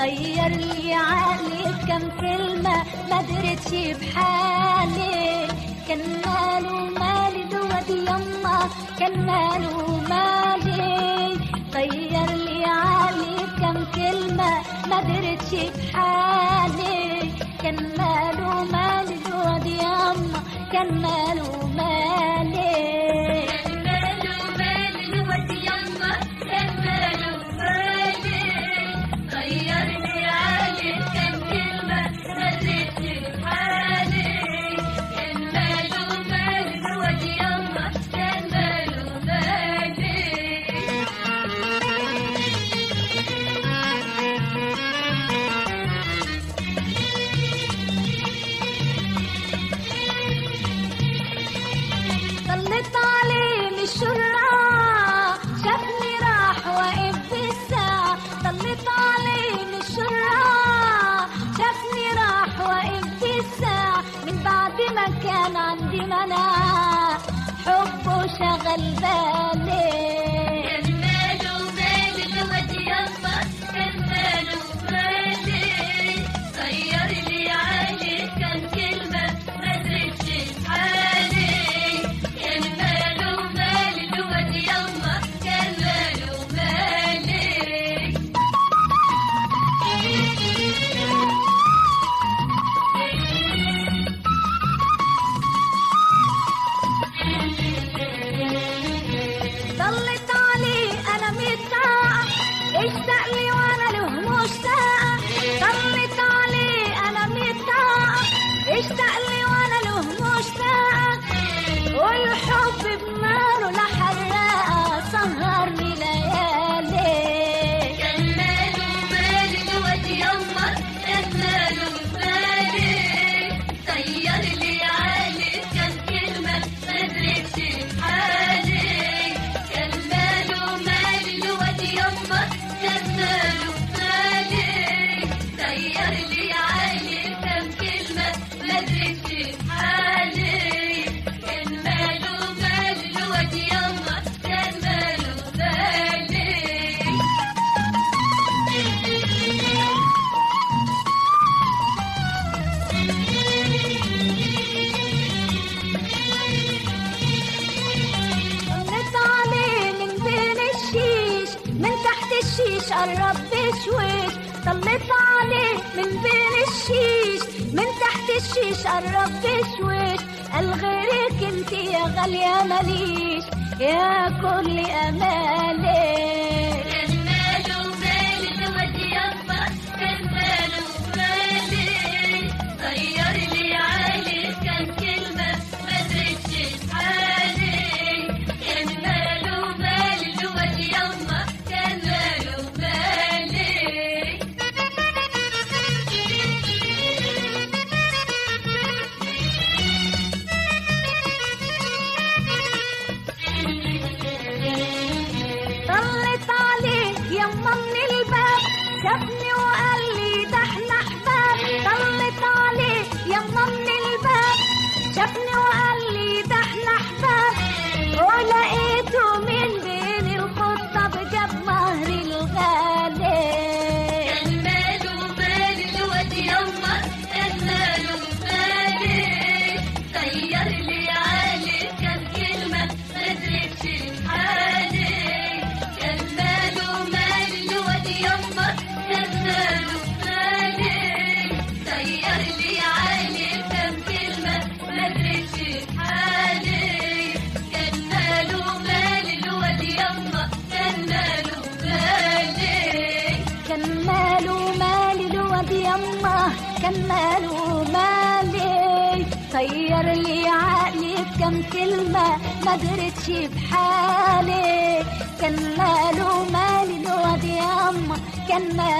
طير لي عقلي كم كلمة ما درتش بحالي. كان ماله مالي الواد يما، كان ماله مالي. طير لي عقلي كم كلمة ما درتش بحالي. كان ماله مالي الواد يما، كان ماله مالي. طلت عليه من الشراع شافني راح واقف بالساعة. طلت عليه من الشراع شافني راح واقف بالساعة. من بعد ما كان عندي مناعة حبه شغل بالي. كان ماله مالي الواد يما، كان ماله مالي. طير لي عليه كم كلمة ما درتش بحالي. كان ماله مالي الواد يما، كان ماله مالي. طلت عليه انا متاعة اشتاق لي وانا له مشتاقة. طلت عليه انا متاعة اشتاق لي وانا له مشتاقة. والحب بناره لحراقة سهرني ليالي. كان ماله مالي الواد يما، كان ماله مالي. طير لي عليه كم كلمة ما درتش بحالي. كان ماله مالي الواد يما، كان ماله مالي. طير لي عليه كم كلمة ما درتش بحالي. كان ماله مالي الواد يما، كان ماله مالي. طلت عليه من بين الشيش من تحت الشيش قرب بشويش. طلت عليه من بين الشيش من تحت الشيش قرب بشويش. قال غيرك انت يا غالية ماليش يا كل امالي. كان ماله مالي الواد يما، كان ماله مالي. طير لي عليه كم كلمة ما درتش بحالي. كان ماله مالي الواد يما، كان ماله مالي. طلت عليه يما من الباب شافني وقال لي ده احنا احباب. طلت عليه يما من الباب شافني وقال لي ده احنا احباب. ولقيته من بين الخطب جاب مهري الغالي. كان ماله مالي الواد يما، كان ماله مالي. طير لي عليه كم كلمة ما درتش بحالي. كان ماله مالي الواد يما، كان ماله مالي. طير لي عليه كم كلمة ما درتش بحالي. كان ماله مالي الواد يما، كان ماله مالي. كان ماله مالي الواد يما، كان ماله مالي. طير لي عقلي بكم كلمة ما درتش بحالي. كان ماله مالي الواد يما، كان ماله